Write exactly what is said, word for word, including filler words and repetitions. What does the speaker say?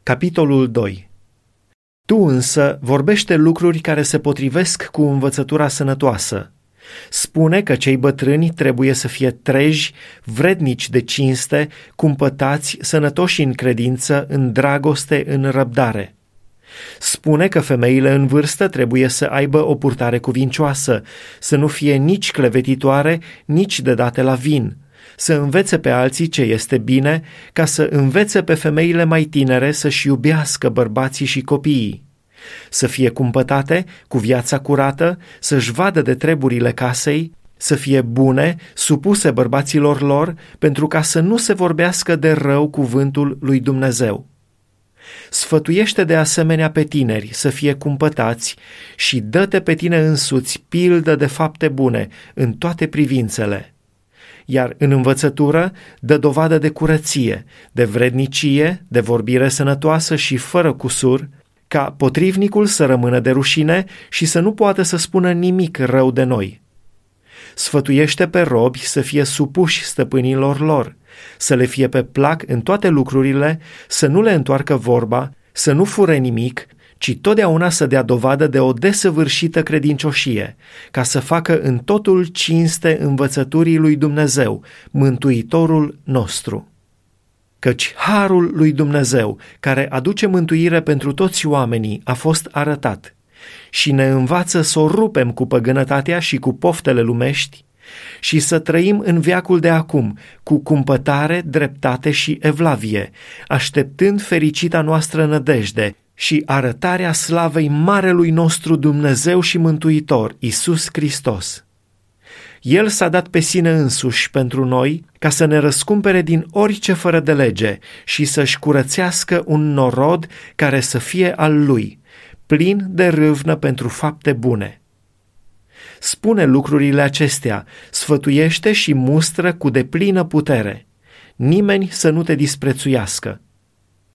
Capitolul doi. Tu însă vorbește lucruri care se potrivesc cu învățătura sănătoasă. Spune că cei bătrâni trebuie să fie treji, vrednici de cinste, cumpătați, sănătoși în credință, în dragoste, în răbdare. Spune că femeile în vârstă trebuie să aibă o purtare cuvincioasă, să nu fie nici clevetitoare, nici de date la vin, să învețe pe alții ce este bine, ca să învețe pe femeile mai tinere să-și iubească bărbații și copiii, să fie cumpătate, cu viața curată, să-și vadă de treburile casei, să fie bune, supuse bărbaților lor, pentru ca să nu se vorbească de rău cuvântul lui Dumnezeu. Sfătuiește de asemenea pe tineri să fie cumpătați și dă-te pe tine însuți pildă de fapte bune în toate privințele. Iar în învățătură dă dovadă de curăție, de vrednicie, de vorbire sănătoasă și fără cusur, ca potrivnicul să rămână de rușine și să nu poată să spună nimic rău de noi. Sfătuiește pe robi să fie supuși stăpânilor lor, să le fie pe plac în toate lucrurile, să nu le întoarcă vorba, să nu fure nimic, ci totdeauna să dea dovadă de o desăvârșită credincioșie, ca să facă în totul cinste învățăturii lui Dumnezeu, Mântuitorul nostru. Căci harul lui Dumnezeu, care aduce mântuire pentru toți oamenii, a fost arătat și ne învață să o rupem cu păgânătatea și cu poftele lumești și să trăim în veacul de acum cu cumpătare, dreptate și evlavie, așteptând fericita noastră nădejde și arătarea slavei marelui nostru Dumnezeu și Mântuitor, Iisus Hristos. El s-a dat pe sine însuși pentru noi ca să ne răscumpere din orice fără de lege și să-și curățească un norod care să fie al lui, plin de râvnă pentru fapte bune. Spune lucrurile acestea, sfătuiește și mustră cu deplină putere. Nimeni să nu te disprețuiască.